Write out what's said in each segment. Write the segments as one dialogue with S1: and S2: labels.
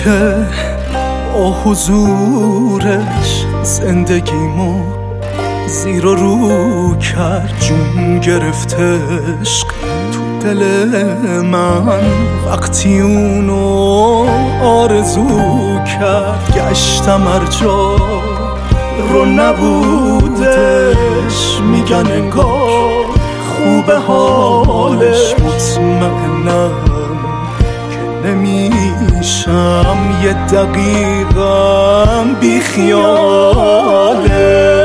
S1: که با حضورش زندگیمو زیر و رو کرد، جون گرفت عشق تو دل من وقتی اونو آرزو کرد. گشتم هر جا رو نبودش، میگن انگار خوبه حالش. مطمئنم که نمیشم یه دقیقم بی خیاله.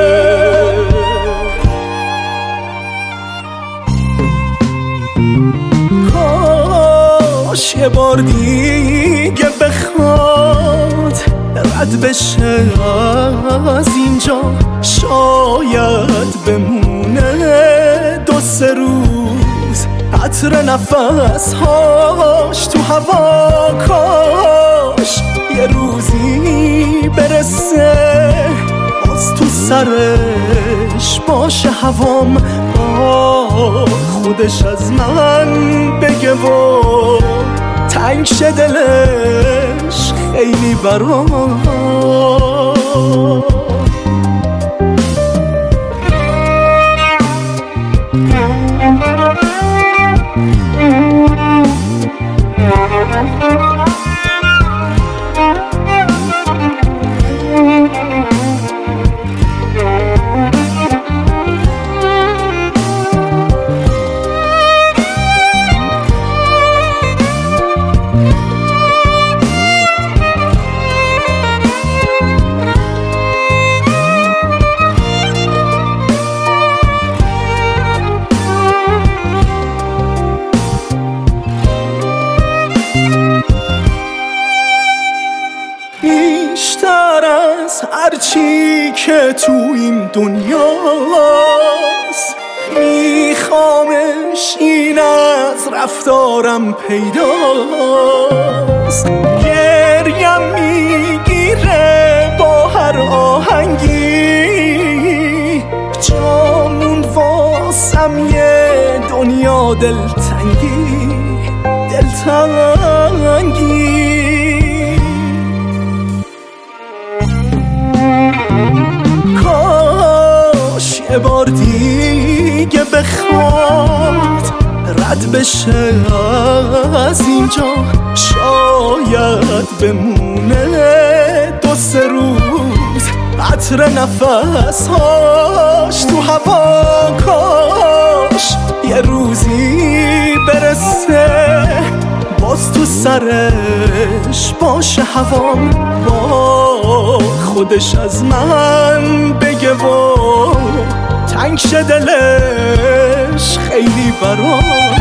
S1: کاش یه بار دیگه بخواد رد بشه از اینجا، شاید بمونه 2-3 روز عطر نفسهاش تو هوا. کاش یه روزی برسه باز تو سرش باشه هوام، با خودش از من بگه و تنگ شه دلش خیلی برام. بیشتر از هرچی که تو این دنیاست میخوامش، این از رفتارم پیداست. گریم میگیره با هر آهنگی، جامون واسم یه دنیا دلتنگی. کاش یه بار دیگه بخواد رد بشه از اینجا، شاید بمونه 2-3 روز عطر نفسهاش تو هوا. کاش یه روزی برسه باز تو سرش باشه هوام، با خودش از من بگه و تنگ شه دلش خیلی برام.